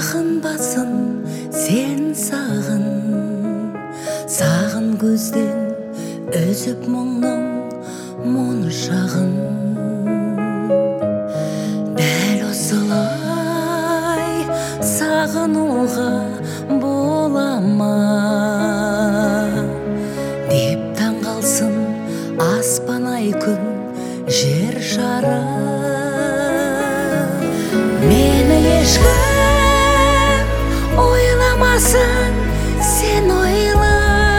Сағынбасын сен сағын көзден үзіп мұңның мұншағын. Дәл осылай сағынуға бола ма деп таңғалсын аспан ай күн жер шары. Мені ешкім ойламасын, сен ойла.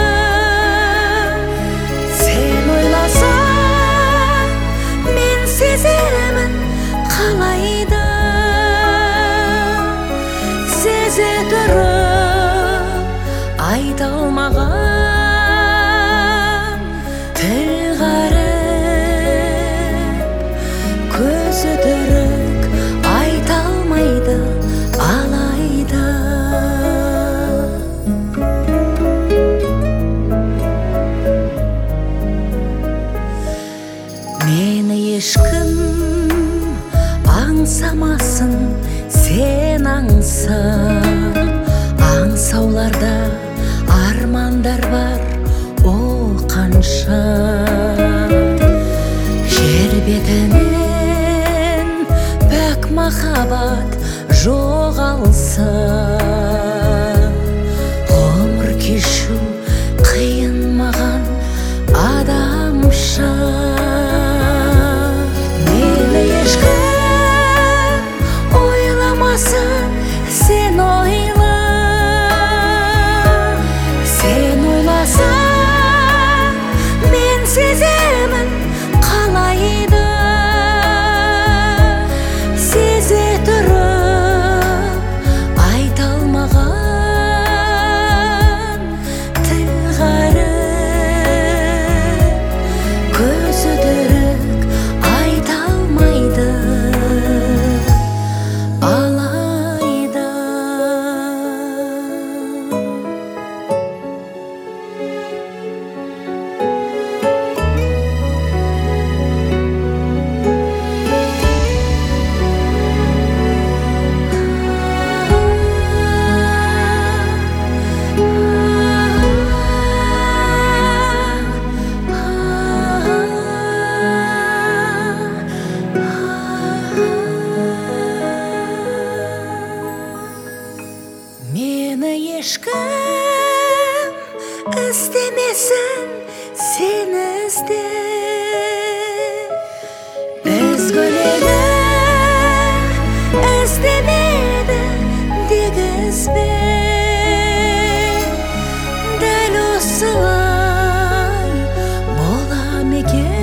Сен ойласаң, мен сеземін қалайда. Сезе тұрып айта алмаған тіл ғаріп, көзі түрік айта алмайды алайда. Мені ешкім аңсамасын, сен аңса. Аңсауларда армандар бар, о қанша. Жер бетінен пәк махаббат жоғалса, ғұмыр кешу қиын маған адамша. Мені ешкім ойламасын, сен ойла. Сен ойласаң, мен сеземін қалайда. Сезе тұрып айта алмаған тіл ғаріп, көзі түрік айта алмайды алайда. Мені ешкім іздемесін, сен ізде. Ізгіледі, іздемеді дегізбе. Дәл осылай бола ма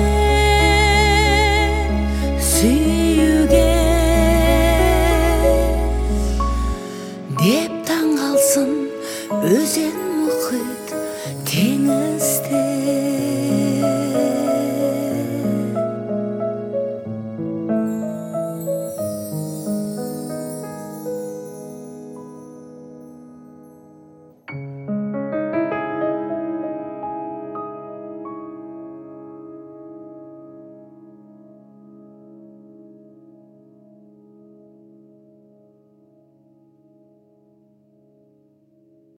екен сүюге деп таңғалсын өзен мұхит теңізде.